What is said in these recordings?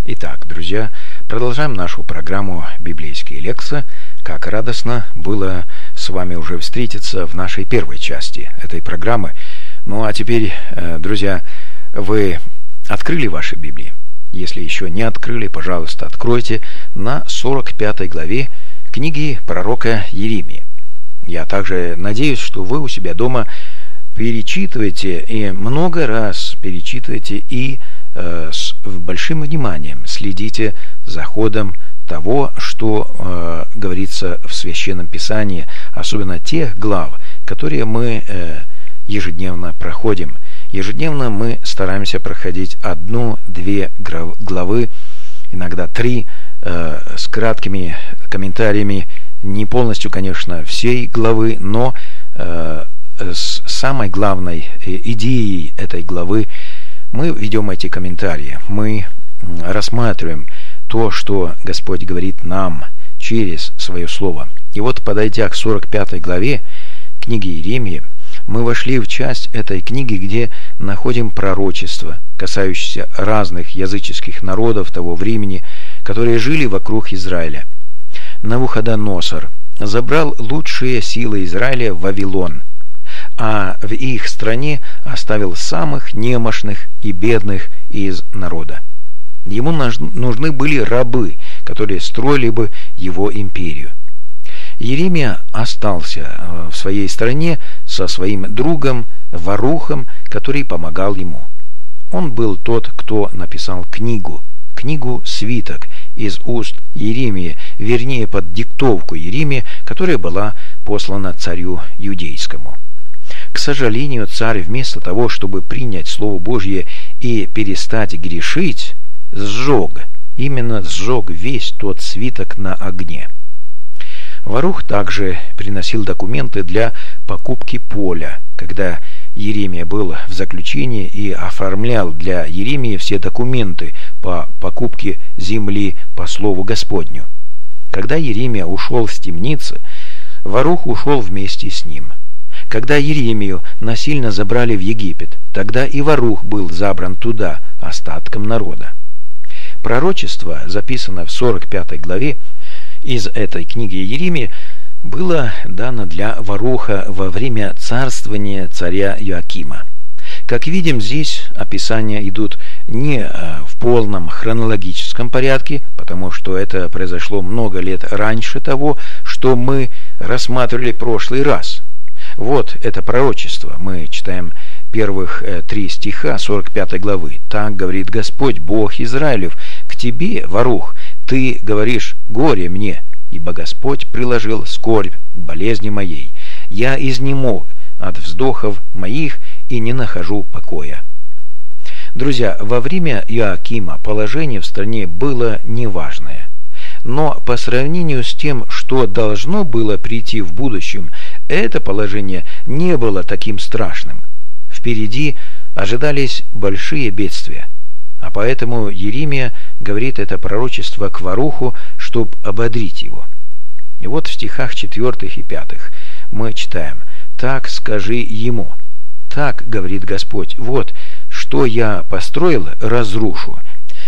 Итак, друзья, продолжаем нашу программу «Библейские лекции». Как радостно было с вами уже встретиться в нашей первой части этой программы. Ну а теперь, друзья, вы открыли ваши Библии? Если еще не открыли, пожалуйста, откройте на 45 главе книги пророка Иеремии. Я также надеюсь, что вы у себя дома перечитываете и много раз перечитываете и с большим вниманием следите за ходом того, что говорится в Священном Писании, особенно тех глав, которые мы ежедневно проходим. Ежедневно мы стараемся проходить 1-2 главы, иногда 3, с краткими комментариями, не полностью, конечно, всей главы, но с самой главной идеей этой главы мы ведем эти комментарии, мы рассматриваем то, что Господь говорит нам через свое слово. И вот, подойдя к 45 главе книги Иеремии, мы вошли в часть этой книги, где находим пророчества, касающиеся разных языческих народов того времени, которые жили вокруг Израиля. Навуходоносор забрал лучшие силы Израиля в Вавилон, а в их стране оставил самых немощных и бедных из народа. Ему нужны были рабы, которые строили бы его империю. Иеремия остался в своей стране со своим другом Варухом, который помогал ему. Он был тот, кто написал книгу «Свиток» из уст Иеремии, вернее, под диктовку Иеремии, которая была послана царю Юдейскому. К сожалению, царь вместо того, чтобы принять Слово Божье и перестать грешить, сжег весь тот свиток на огне. Варух также приносил документы для покупки поля, когда Иеремия был в заключении, и оформлял для Иеремии все документы по покупке земли по слову Господню. Когда Иеремия ушел с темницы, Варух ушел вместе с ним. Когда Иеремию насильно забрали в Египет, тогда и Варух был забран туда остатком народа. Пророчество, записанное в 45 главе из этой книги Иеремии, было дано для Варуха во время царствования царя Иоакима. Как видим, здесь описания идут не в полном хронологическом порядке, потому что это произошло много лет раньше того, что мы рассматривали в прошлый раз. Вот это пророчество. Мы читаем первых 3 стиха 45 главы. «Так говорит Господь, Бог Израилев, к тебе, Варух, ты говоришь: горе мне, ибо Господь приложил скорбь к болезни моей. Я изнемог от вздохов моих и не нахожу покоя». Друзья, во время Иоакима положение в стране было неважное. Но по сравнению с тем, что должно было прийти в будущем, это положение не было таким страшным. Впереди ожидались большие бедствия. А поэтому Иеремия говорит это пророчество к Варуху, чтобы ободрить его. И вот в стихах 4 и 5 мы читаем: «Так скажи ему, так говорит Господь, вот, что я построил, разрушу,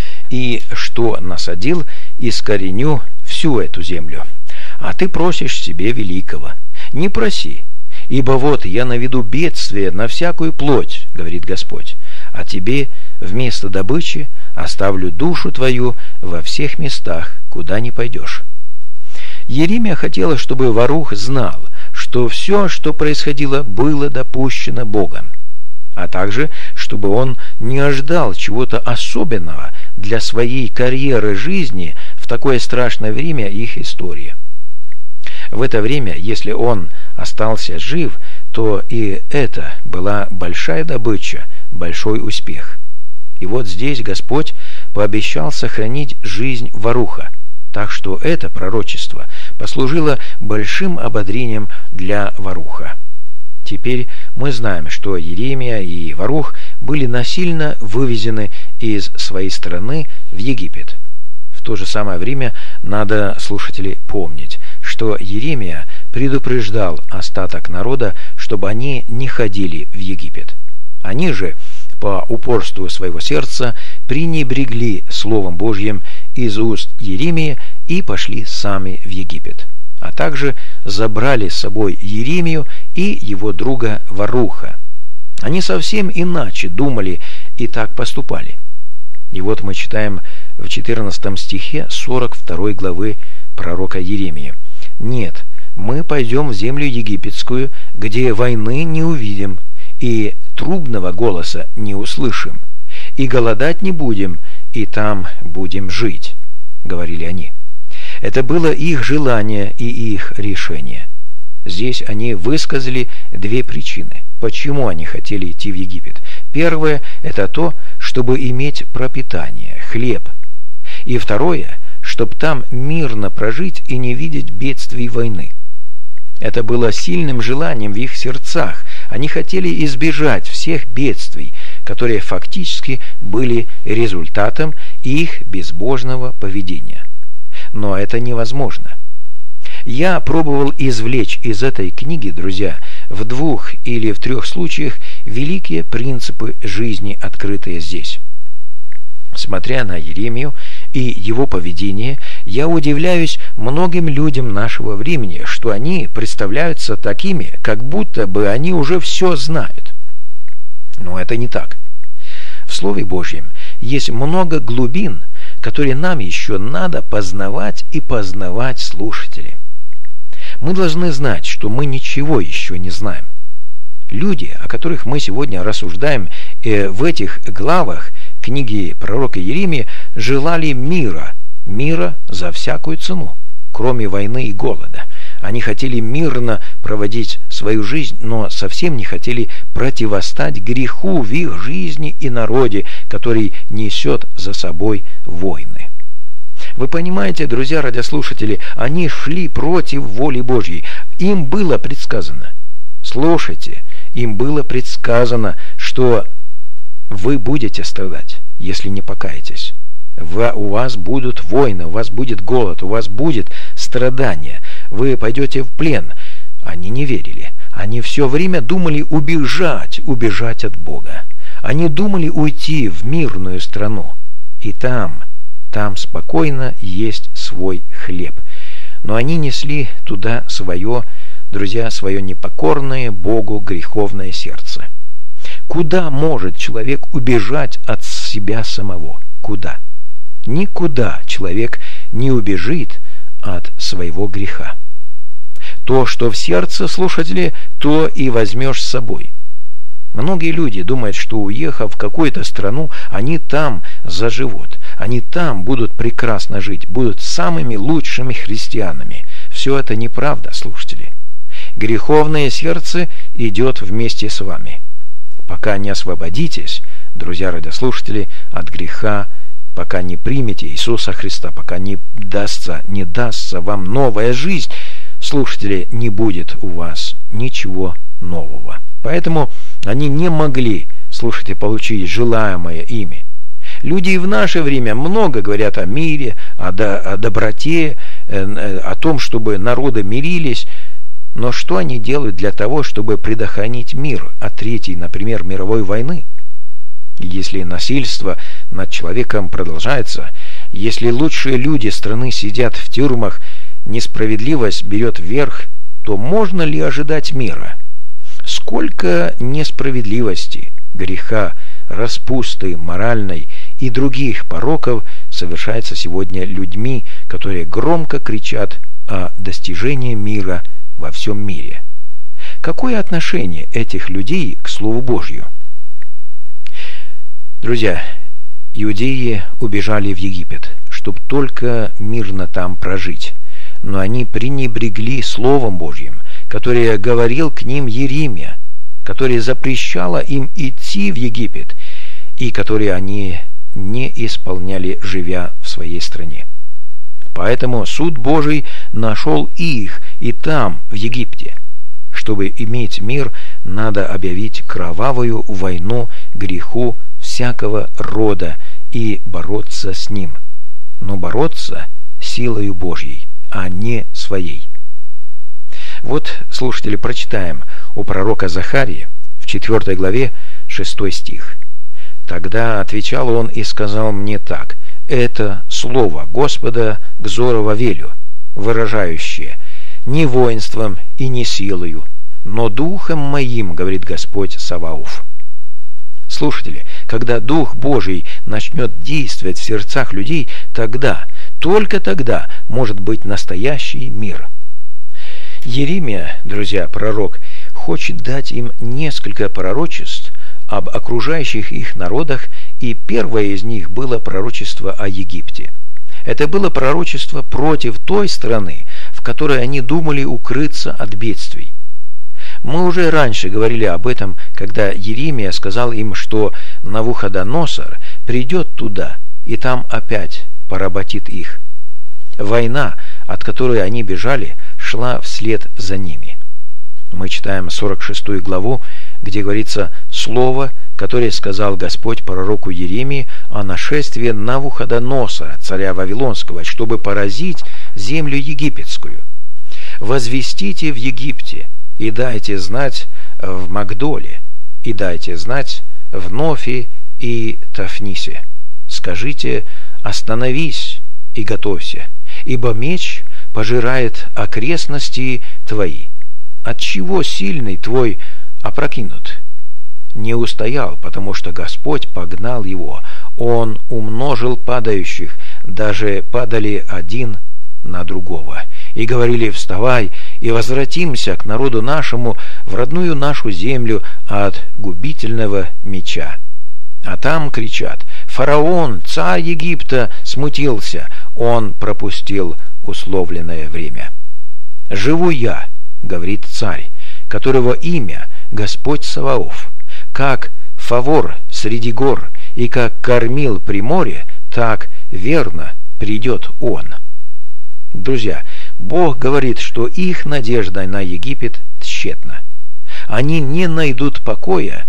и что насадил, искореню всю эту землю. А ты просишь себе великого. Не проси, ибо вот я наведу бедствие на всякую плоть, говорит Господь, а тебе вместо добычи оставлю душу твою во всех местах, куда не пойдешь». Иеремия хотела, чтобы Варух знал, что все, что происходило, было допущено Богом, а также, чтобы он не ожидал чего-то особенного для своей карьеры жизни в такое страшное время их истории. В это время, если он остался жив, то и это была большая добыча, большой успех. И вот здесь Господь пообещал сохранить жизнь Варуха, так что это пророчество послужило большим ободрением для Варуха. Теперь мы знаем, что Иеремия и Варух были насильно вывезены из своей страны в Египет. В то же самое время надо, слушатели, помнить, что Иеремия предупреждал остаток народа, чтобы они не ходили в Египет. Они же по упорству своего сердца пренебрегли Словом Божьим из уст Иеремии и пошли сами в Египет, а также забрали с собой Иеремию и его друга Варуха. Они совсем иначе думали и так поступали. И вот мы читаем в 14 стихе 42 главы пророка Иеремии: «Нет, мы пойдем в землю египетскую, где войны не увидим, и трубного голоса не услышим, и голодать не будем, и там будем жить», — говорили они. Это было их желание и их решение. Здесь они высказали две причины, почему они хотели идти в Египет. Первое – это то, чтобы иметь пропитание, хлеб. И второе – чтобы там мирно прожить и не видеть бедствий войны. Это было сильным желанием в их сердцах. Они хотели избежать всех бедствий, которые фактически были результатом их безбожного поведения. Но это невозможно. Я пробовал извлечь из этой книги, друзья, в 2 или в 3 случаях великие принципы жизни, открытые здесь. Смотря на Иеремию и его поведение, я удивляюсь многим людям нашего времени, что они представляются такими, как будто бы они уже все знают. Но это не так. В Слове Божьем есть много глубин, которые нам еще надо познавать и познавать, слушатели. Мы должны знать, что мы ничего еще не знаем. Люди, о которых мы сегодня рассуждаем в этих главах книги пророка Иеремии, желали мира за всякую цену, кроме войны и голода. Они хотели мирно проводить свою жизнь, но совсем не хотели противостать греху в их жизни и народе, который несет за собой войны. Вы понимаете, друзья радиослушатели, они шли против воли Божьей. Им было предсказано, слушайте, им было предсказано, что вы будете страдать, если не покаетесь. У вас будут войны, у вас будет голод, у вас будет страдание, вы пойдете в плен. Они не верили. Они все время думали убежать от Бога. Они думали уйти в мирную страну. И там спокойно есть свой хлеб. Но они несли туда свое, друзья, свое непокорное Богу греховное сердце. Куда может человек убежать от себя самого? Куда? Никуда человек не убежит от своего греха. То, что в сердце, слушатели, то и возьмешь с собой. Многие люди думают, что, уехав в какую-то страну, они там заживут, они там будут прекрасно жить, будут самыми лучшими христианами. Все это неправда, слушатели. Греховное сердце идет вместе с вами. Пока не освободитесь, друзья радиослушатели, от греха, пока не примете Иисуса Христа, пока не дастся вам новая жизнь, слушатели, не будет у вас ничего нового. Поэтому они не могли, слушайте, получить желаемое ими. Люди и в наше время много говорят о мире, о доброте, о том, чтобы народы мирились. Но что они делают для того, чтобы предохранить мир от третьей, например, мировой войны? Если насильство над человеком продолжается, если лучшие люди страны сидят в тюрьмах, несправедливость берет верх, то можно ли ожидать мира? Сколько несправедливости, греха, распусты моральной и других пороков совершается сегодня людьми, которые громко кричат о достижении мира во всем мире. Какое отношение этих людей к Слову Божью? Друзья, иудеи убежали в Египет, чтобы только мирно там прожить. Но они пренебрегли Словом Божьим, которое говорил к ним Иеремия, которое запрещало им идти в Египет, и которое они не исполняли, живя в своей стране. Поэтому суд Божий нашел их и там, в Египте. Чтобы иметь мир, надо объявить кровавую войну греху всякого рода и бороться с ним. Но бороться силою Божьей, а не своей. Вот, слушатели, прочитаем у пророка Захарии в 4 главе 6 стих. Тогда отвечал он и сказал мне так: «Это слово Господа к Зоровавелю, выражающее: не воинством и не силою, но духом моим, говорит Господь Саваоф». Слушатели, когда Дух Божий начнет действовать в сердцах людей, тогда, только тогда может быть настоящий мир. Иеремия, друзья, пророк, хочет дать им несколько пророчеств об окружающих их народах, и первое из них было пророчество о Египте. Это было пророчество против той страны, в которой они думали укрыться от бедствий. Мы уже раньше говорили об этом, когда Иеремия сказал им, что Навуходоносор придет туда и там опять поработит их. Война, от которой они бежали, шла вслед за ними. Мы читаем 46 главу, где говорится слово, которое сказал Господь пророку Иеремии о нашествии Навуходоносора, царя Вавилонского, чтобы поразить землю египетскую. «Возвестите в Египте, и дайте знать в Магдоле, и дайте знать в Нофе и Тафнисе. Скажите: остановись и готовься, ибо меч пожирает окрестности твои. Отчего сильный твой опрокинут? Не устоял, потому что Господь погнал его. Он умножил падающих, даже падали один на другого. И говорили: вставай и возвратимся к народу нашему, в родную нашу землю от губительного меча. А там кричат: фараон, царь Египта, смутился, он пропустил условленное время. Живу я, говорит царь, которого имя Господь Саваоф, как фавор среди гор и как кормил при море, так верно придет он. Друзья, Бог говорит, что их надежда на Египет тщетна. Они не найдут покоя,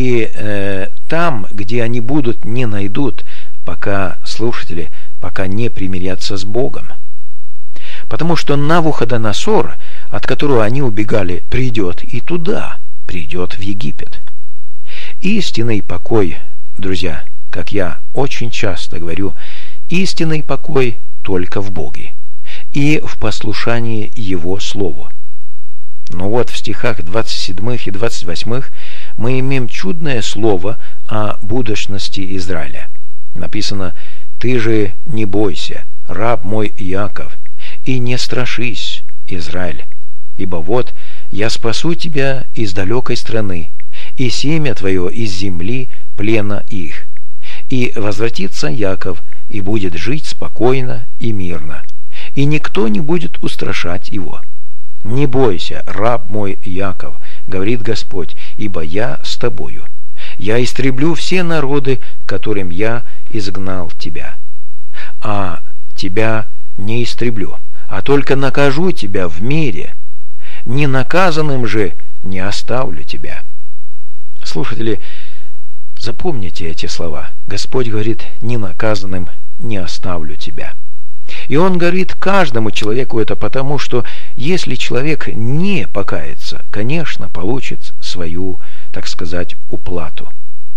и там, где они будут, не найдут, пока, слушатели, пока не примирятся с Богом. Потому что Навуходоносор, от которого они убегали, придет и туда, придет в Египет. Истинный покой, друзья, как я очень часто говорю, истинный покой только в Боге и в послушании Его Слову. Но вот в стихах 27 и 28 мы имеем чудное слово о будущности Израиля. Написано: «Ты же не бойся, раб мой Иаков, и не страшись, Израиль, ибо вот я спасу тебя из далекой страны, и семя твое из земли плена их. И возвратится Яков, и будет жить спокойно и мирно, и никто не будет устрашать его. Не бойся, раб мой Яков, говорит Господь, ибо я с тобою. Я истреблю все народы, которым я изгнал тебя. А тебя не истреблю, а только накажу тебя в мире. Ненаказанным же не оставлю тебя». Слушатели, запомните эти слова. Господь говорит: ненаказанным не оставлю тебя. И Он говорит каждому человеку это потому, что если человек не покается, конечно, получит свою, так сказать, уплату.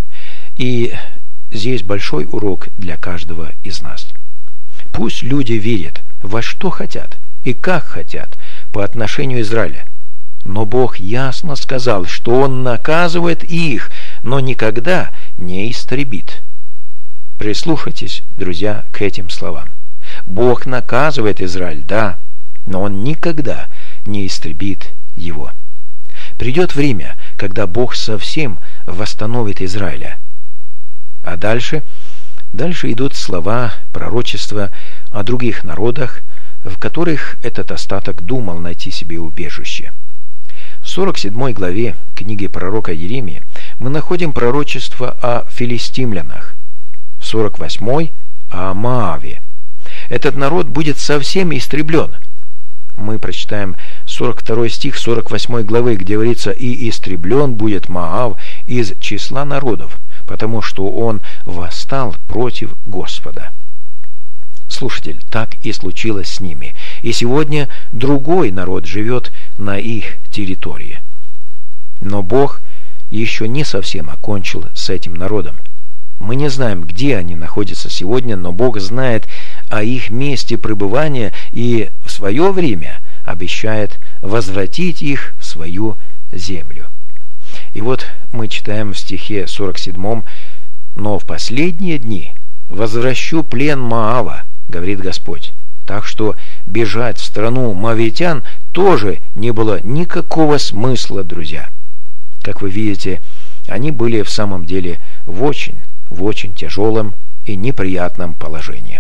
И здесь большой урок для каждого из нас. Пусть люди верят во что хотят и как хотят по отношению Израиля. Но Бог ясно сказал, что Он наказывает их, но никогда не истребит. Прислушайтесь, друзья, к этим словам. Бог наказывает Израиль, да, но Он никогда не истребит его. Придет время, когда Бог совсем восстановит Израиля. А дальше идут слова пророчества о других народах, в которых этот остаток думал найти себе убежище. В 47 главе книги пророка Иеремии мы находим пророчество о филистимлянах, в 48 о Моаве. Этот народ будет совсем истреблен. Мы прочитаем 42 стих 48 главы, где говорится: «И истреблен будет Моав из числа народов, потому что он восстал против Господа». Слушатель, так и случилось с ними. И сегодня другой народ живет на их территории. Но Бог еще не совсем окончил с этим народом. Мы не знаем, где они находятся сегодня, но Бог знает о их месте пребывания и в свое время обещает возвратить их в свою землю. И вот мы читаем в стихе 47: «Но в последние дни возвращу плен Моава, говорит Господь». Так что бежать в страну моавитян тоже не было никакого смысла, друзья. Как вы видите, они были в самом деле в очень тяжелом и неприятном положении.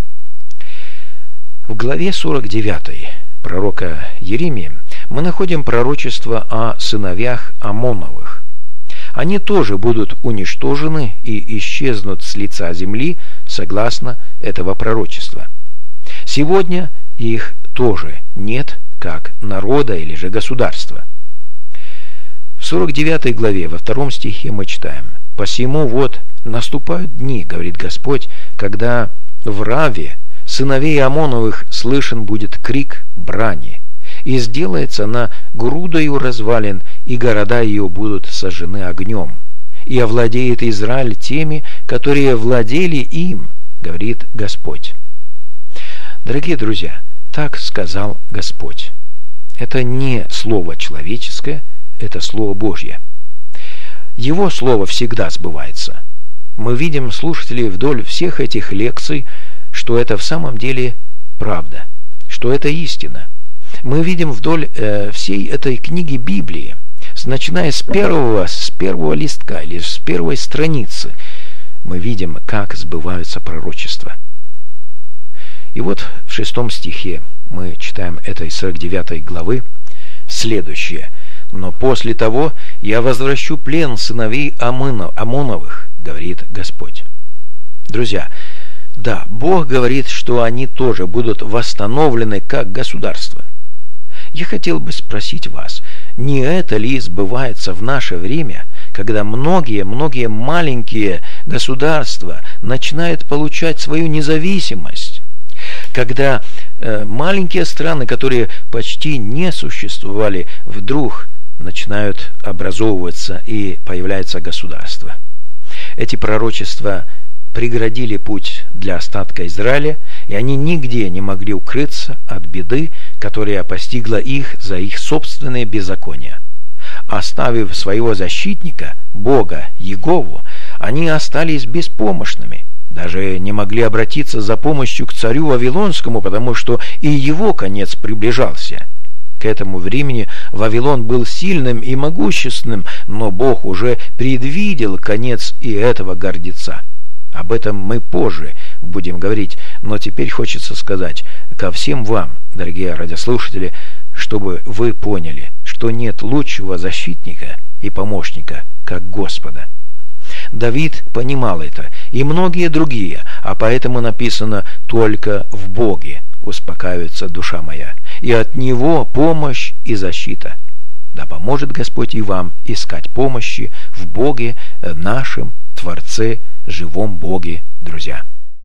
В главе 49 пророка Иеремии мы находим пророчество о сыновьях Амоновых. Они тоже будут уничтожены и исчезнут с лица земли, согласно этого пророчества. Сегодня их тоже нет, как народа или же государства. В 49 главе, во 2 стихе мы читаем: «Посему вот наступают дни, говорит Господь, когда в Раве сыновей Амоновых слышен будет крик брани, и сделается она грудою развалин, и города ее будут сожжены огнем, и овладеет Израиль теми, которые владели им, говорит Господь». Дорогие друзья, так сказал Господь. Это не слово человеческое, это слово Божье. Его слово всегда сбывается. Мы видим, слушатели, вдоль всех этих лекций, что это в самом деле правда, что это истина. Мы видим вдоль всей этой книги Библии, начиная с первого листка или с первой страницы, мы видим, как сбываются пророчества. И вот в 6 стихе мы читаем этой 49 главы следующее: «Но после того я возвращу плен сыновей Амоновых, говорит Господь». Друзья, да, Бог говорит, что они тоже будут восстановлены как государство. Я хотел бы спросить вас, не это ли сбывается в наше время, когда многие маленькие государства начинают получать свою независимость? Когда маленькие страны, которые почти не существовали, вдруг начинают образовываться и появляется государство. Эти пророчества преградили путь для остатка Израиля, и они нигде не могли укрыться от беды, которая постигла их за их собственные беззакония. Оставив своего защитника, Бога Иегову, они остались беспомощными. Даже не могли обратиться за помощью к царю Вавилонскому, потому что и его конец приближался. К этому времени Вавилон был сильным и могущественным, но Бог уже предвидел конец и этого гордеца. Об этом мы позже будем говорить, но теперь хочется сказать ко всем вам, дорогие радиослушатели, чтобы вы поняли, что нет лучшего защитника и помощника, как Господа. Давид понимал это, и многие другие, а поэтому написано: «Только в Боге успокаивается душа моя, и от Него помощь и защита». Да поможет Господь и вам искать помощи в Боге нашем, Творце, живом Боге, друзья.